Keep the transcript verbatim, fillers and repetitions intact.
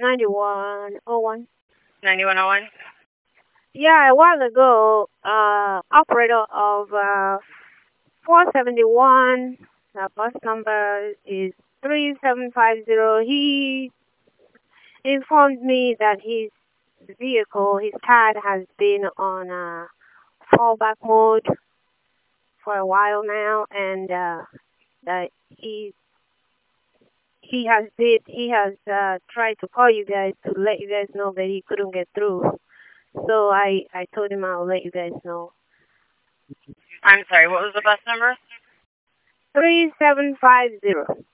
ninety-one oh one. ninety-one oh one? Yeah, a while ago, uh, operator of uh, four seventy-one, the bus number is three seven five zero. He informed me that his vehicle, his car has been on uh, fallback mode for a while now, and uh, that he he has did he has uh, tried to call you guys to let you guys know that he couldn't get through. So I I told him I'll let you guys know. I'm sorry, what was the bus number? Three seven five zero.